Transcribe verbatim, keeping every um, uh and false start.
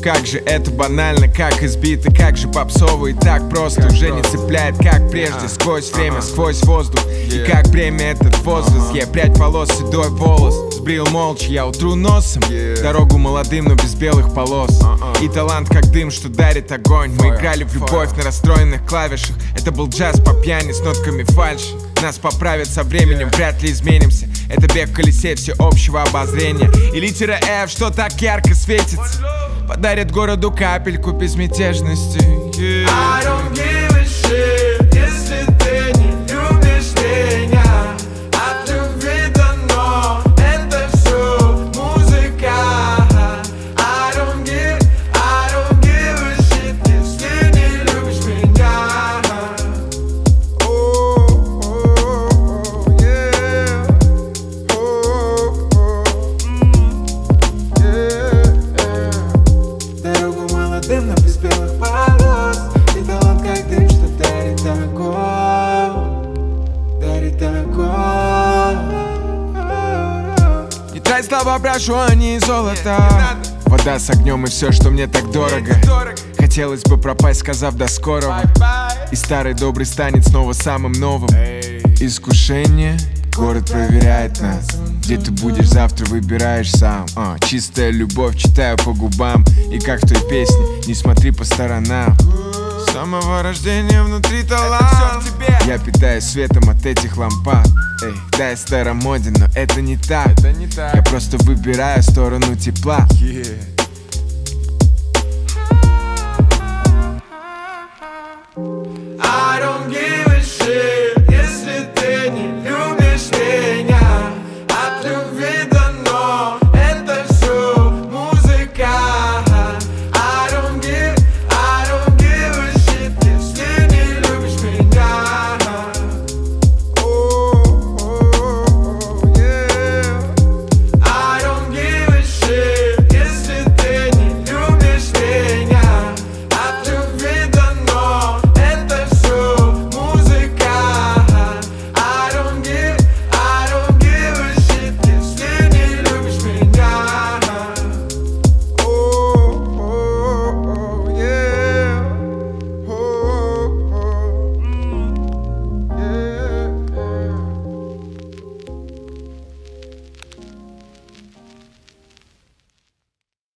как же это банально, как избито, как же попсово и так просто. Как Уже просто. не цепляет, как прежде, сквозь время, сквозь воздух. И как бремя этот возраст, я прядь волос, седой волос. Сбрил молча, я утру носом дорогу молодым, но без белых полос. И талант как дым, что дарит огонь. Мы играли в любовь на расстроенных клавишах. Это был джаз по пьяни с нотками фальши. Нас поправят со временем, вряд ли изменимся. Это бег в колесе всеобщего обозрения. И литера F, что так ярко светится, подарит городу капельку безмятежности. Yeah. I don't give a shit, если ты не любишь меня. От любви дано, это все музыка. I don't give, I don't give a shit, если не любишь меня. Oh, oh, oh, yeah. Oh, oh, mm, yeah. Дорогу молодым, но без белых полос. И талант как дым, что дарит огонь, дарит огонь. Не трать слова, прошу, они золото. Вода с огнем и все, что мне так дорого. Хотелось бы пропасть, сказав до скорого. И старый добрый станет снова самым новым. Искушение, город проверяет нас. Где ты будешь завтра, выбираешь сам. а, Чистая любовь, читаю по губам. И как в той песне, не смотри по сторонам. С самого рождения внутри талант. Я питаюсь светом от этих лампад. Эй, да, я старомоден, но это не так. Это не так. Я просто выбираю сторону тепла. Yeah.